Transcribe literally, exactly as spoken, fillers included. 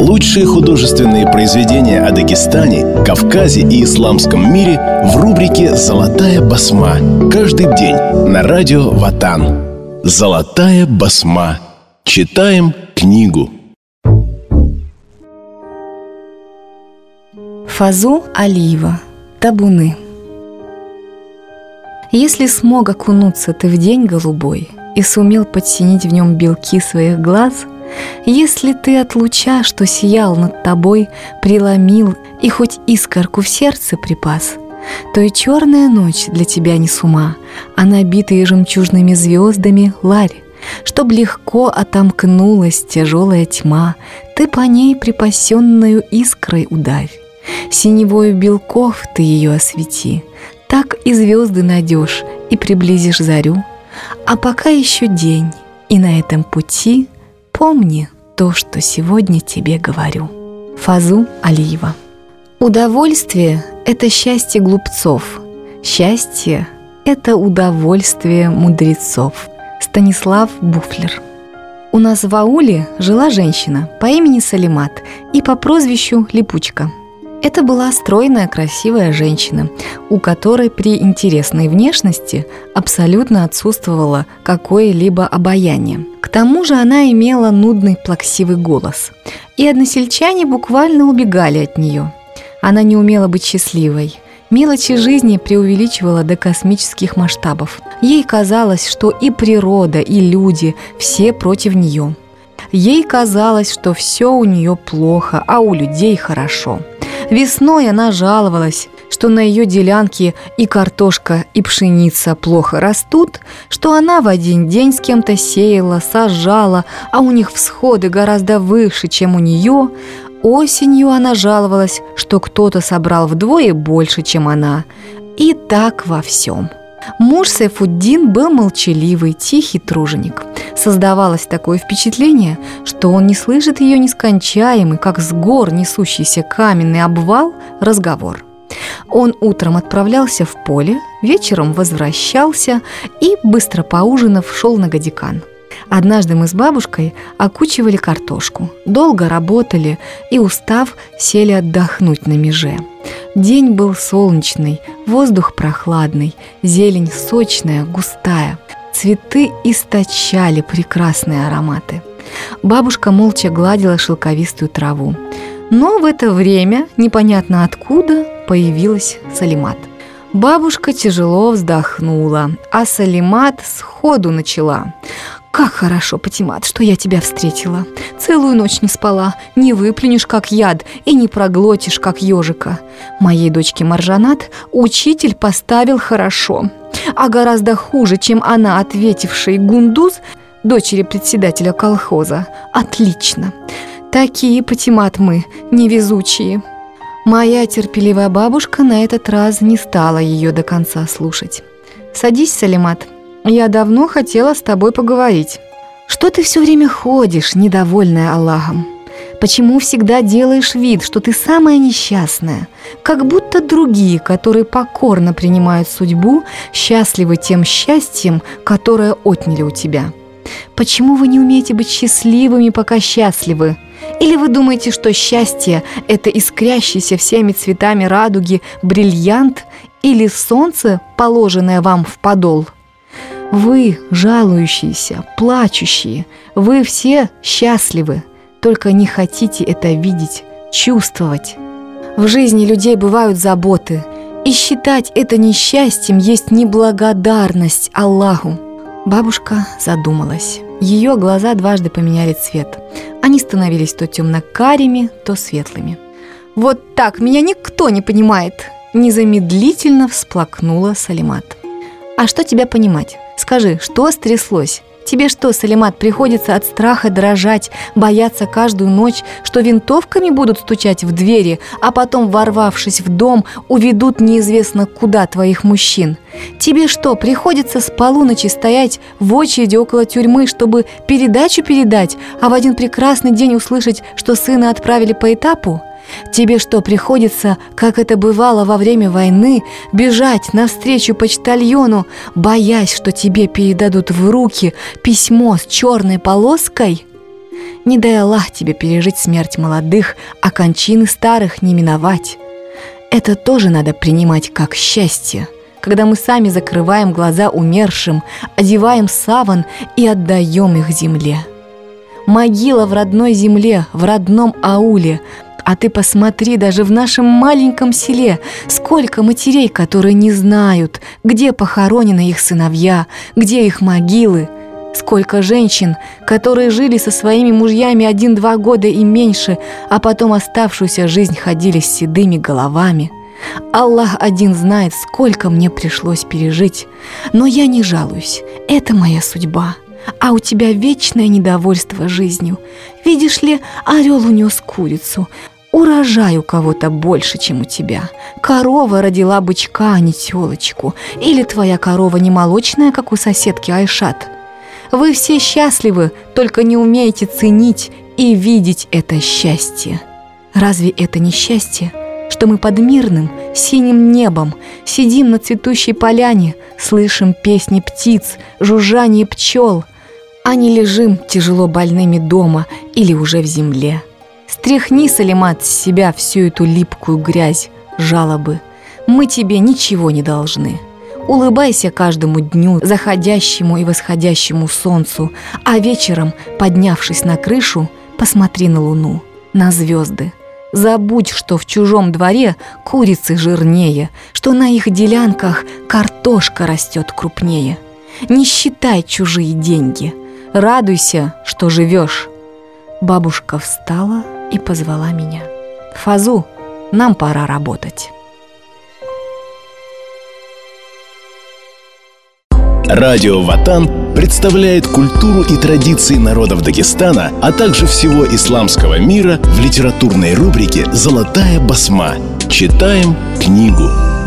Лучшие художественные произведения о Дагестане, Кавказе и исламском мире в рубрике «Золотая басма». Каждый день на радио Ватан. «Золотая басма». Читаем книгу. Фазу Алиева. Табуны. Если смог окунуться ты в день голубой и сумел подсинить в нем белки своих глаз, если ты от луча, что сиял над тобой, преломил и хоть искорку в сердце припас, то и черная ночь для тебя не с ума, а набитые жемчужными звездами ларь, чтоб легко отомкнулась тяжелая тьма, ты по ней припасенную искрой ударь. Синевою белков ты ее освети, так и звезды найдешь и приблизишь зарю. А пока еще день, и на этом пути помни то, что сегодня тебе говорю. Фазу Алиева. Удовольствие – это счастье глупцов, счастье – это удовольствие мудрецов. Станислав Буфлер. У нас в ауле жила женщина по имени Салимат и по прозвищу Липучка. Это была стройная, красивая женщина, у которой при интересной внешности абсолютно отсутствовало какое-либо обаяние. К тому же она имела нудный плаксивый голос, и односельчане буквально убегали от нее. Она не умела быть счастливой. Мелочи жизни преувеличивала до космических масштабов. Ей казалось, что и природа, и люди все против нее. Ей казалось, что все у нее плохо, а у людей хорошо. Весной она жаловалась, что на ее делянке и картошка, и пшеница плохо растут, что она в один день с кем-то сеяла, сажала, а у них всходы гораздо выше, чем у нее. Осенью она жаловалась, что кто-то собрал вдвое больше, чем она. И так во всем. Муж Сайфуддин был молчаливый, тихий труженик. Создавалось такое впечатление, что он не слышит ее нескончаемый, как с гор несущийся каменный обвал, разговор. Он утром отправлялся в поле, вечером возвращался и, быстро поужинав, шел на гадикан. Однажды мы с бабушкой окучивали картошку, долго работали и, устав, сели отдохнуть на меже. День был солнечный, воздух прохладный, зелень сочная, густая. Цветы источали прекрасные ароматы. Бабушка молча гладила шелковистую траву. Но в это время, непонятно откуда, появилась Салимат. Бабушка тяжело вздохнула, а Салимат сходу начала. «Как хорошо, Патимат, что я тебя встретила. Целую ночь не спала, не выплюнешь, как яд, и не проглотишь, как ежика. Моей дочке Маржанат учитель поставил хорошо, а гораздо хуже, чем она, ответившей Гундуз, дочери председателя колхоза. Отлично. Такие, Патимат, мы, невезучие». Моя терпеливая бабушка на этот раз не стала ее до конца слушать. «Садись, Салимат. Я давно хотела с тобой поговорить. Что ты все время ходишь, недовольная Аллахом? Почему всегда делаешь вид, что ты самая несчастная? Как будто другие, которые покорно принимают судьбу, счастливы тем счастьем, которое отняли у тебя. Почему вы не умеете быть счастливыми, пока счастливы? Или вы думаете, что счастье – это искрящийся всеми цветами радуги бриллиант или солнце, положенное вам в подол? Вы, жалующиеся, плачущие, вы все счастливы, только не хотите это видеть, чувствовать. В жизни людей бывают заботы, и считать это несчастьем есть неблагодарность Аллаху. Бабушка задумалась. Ее глаза дважды поменяли цвет. Они становились то темно-карими, то светлыми. «Вот так меня никто не понимает!» Незамедлительно всплакнула Салимат. «А что тебя понимать? Скажи, что стряслось? Тебе что, Салимат, приходится от страха дрожать, бояться каждую ночь, что винтовками будут стучать в двери, а потом, ворвавшись в дом, уведут неизвестно куда твоих мужчин? Тебе что, приходится с полуночи стоять в очереди около тюрьмы, чтобы передачу передать, а в один прекрасный день услышать, что сына отправили по этапу? Тебе что, приходится, как это бывало во время войны, бежать навстречу почтальону, боясь, что тебе передадут в руки письмо с черной полоской? Не дай Аллах тебе пережить смерть молодых, а кончины старых не миновать. Это тоже надо принимать как счастье, когда мы сами закрываем глаза умершим, одеваем саван и отдаем их земле. Могила в родной земле, в родном ауле. А ты посмотри, даже в нашем маленьком селе сколько матерей, которые не знают, где похоронены их сыновья, где их могилы. Сколько женщин, которые жили со своими мужьями один-два года и меньше, а потом оставшуюся жизнь ходили с седыми головами. Аллах один знает, сколько мне пришлось пережить. Но я не жалуюсь, это моя судьба. А у тебя вечное недовольство жизнью. Видишь ли, орел унес курицу. Урожай у кого-то больше, чем у тебя. Корова родила бычка, а не телочку. Или твоя корова не молочная, как у соседки Айшат. Вы все счастливы, только не умеете ценить и видеть это счастье. Разве это не счастье, что мы под мирным синим небом сидим на цветущей поляне, слышим песни птиц, жужжание пчел, а не лежим тяжело больными дома или уже в земле? Стряхни, Салимат, с себя всю эту липкую грязь, жалобы. Мы тебе ничего не должны. Улыбайся каждому дню, заходящему и восходящему солнцу, а вечером, поднявшись на крышу, посмотри на луну, на звезды. Забудь, что в чужом дворе курицы жирнее, что на их делянках картошка растет крупнее. Не считай чужие деньги, радуйся, что живешь. Бабушка встала и позвала меня. Фазу, нам пора работать. Радио Ватан представляет культуру и традиции народов Дагестана, а также всего исламского мира в литературной рубрике «Золотая басма». Читаем книгу.